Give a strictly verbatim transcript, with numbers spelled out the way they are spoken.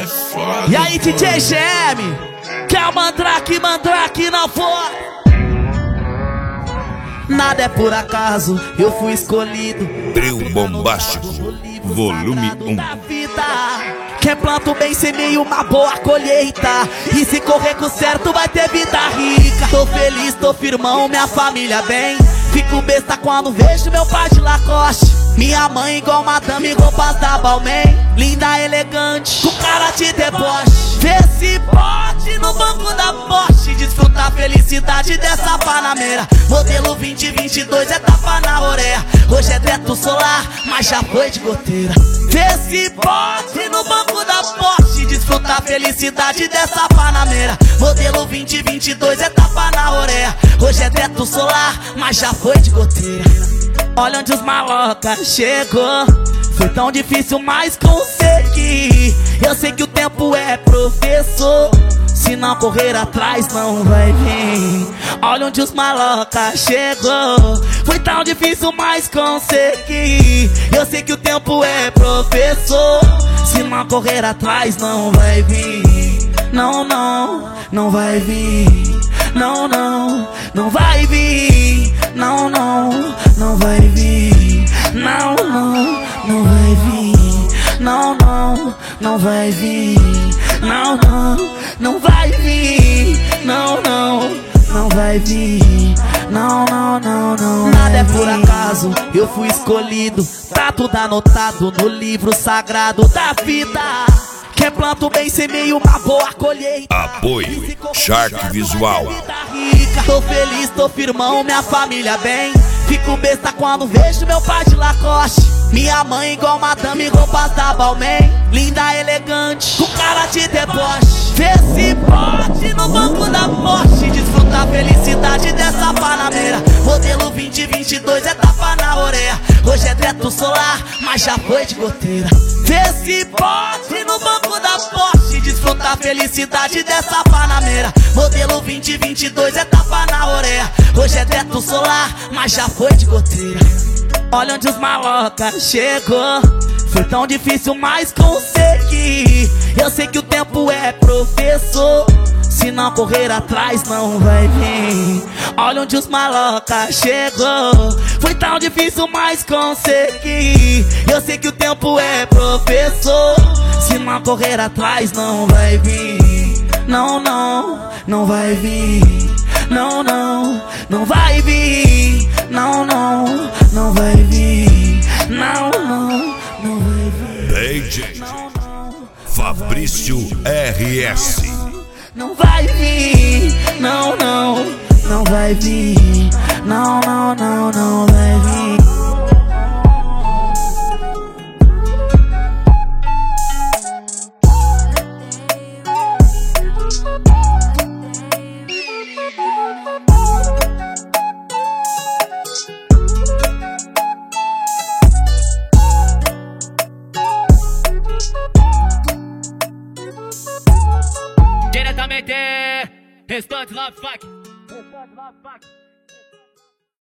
foda. E aí, D J G M, quer mandrake, mandrake na voz. Nada é por acaso, eu fui escolhido. Trio Bombástico, volume um. Quem planta o bem semeia uma boa colheita, e se correr com certo vai ter vida rica. Tô feliz, tô firmão, minha família bem. Fico besta quando vejo meu pai de Lacoste, minha mãe igual madame, roupas da Balmain. Linda, elegante, com cara de deboche. Vê se pode no banco da Porsche desfrutar a felicidade dessa Panameira. Modelo vinte vinte e dois é tapa na orelha. Hoje é teto solar, mas já foi de goteira. Vê se pode no banco da Porsche desfrutar a felicidade dessa Panameira. Modelo vinte vinte e dois é tapa na orelha. Hoje é teto solar, mas já foi de goteira. Olha onde os maloca chegou. Foi tão difícil, mas consegui. Eu sei que o tempo é professor, se não correr atrás não vai vir. Olha onde os maloca chegou. Foi tão difícil, mas consegui. Eu sei que o tempo é professor, se não correr atrás não vai vir. Não, não, não vai vir. Não, não, não vai vir. Não, não, não vai vir. Não, não, não vai vir. Não, não, não vai vir. Não, não, não vai vir. Não, não, não vai vir. Não, não, não, não. Nada é por acaso, eu fui escolhido. Tá tudo anotado no livro sagrado da vida. Quem planta o bem semeia uma boa colheita. Apoio Shark Visual. Tô feliz, tô firmão, minha família bem. Fico besta quando vejo meu pai de Lacoste, minha mãe igual madame, roupas da Balmain. Linda, elegante, com cara de deboche. Vê se pode no banco da Porsche desfrutar a felicidade dessa Panameira. Modelo vinte vinte e dois é tapa na orelha. Hoje é teto solar, mas já foi de goteira. Vê se pode no banco da Porsche desfrutar a felicidade dessa Panameira. Modelo vinte vinte e dois é tapa na orelha. Hoje é teto solar, mas já foi de goteira. Olha onde os maloca chegou. Foi tão difícil, mas consegui. Eu sei que o tempo é professor, se não correr atrás não vai vir. Olha onde os maloca chegou. Foi tão difícil, mas consegui. Eu sei que o tempo é professor, se não correr atrás não vai vir. Não, não, não vai vir. Não, não, não vai vir. Não, não, não vai vir. Não, não, não vai vir. D J Fabrício R S. Não vai vir. Não, não, não vai vir. Não, não, não, não vai vir. Diretamente, Restante Love Fuck. Restante Love Fuck.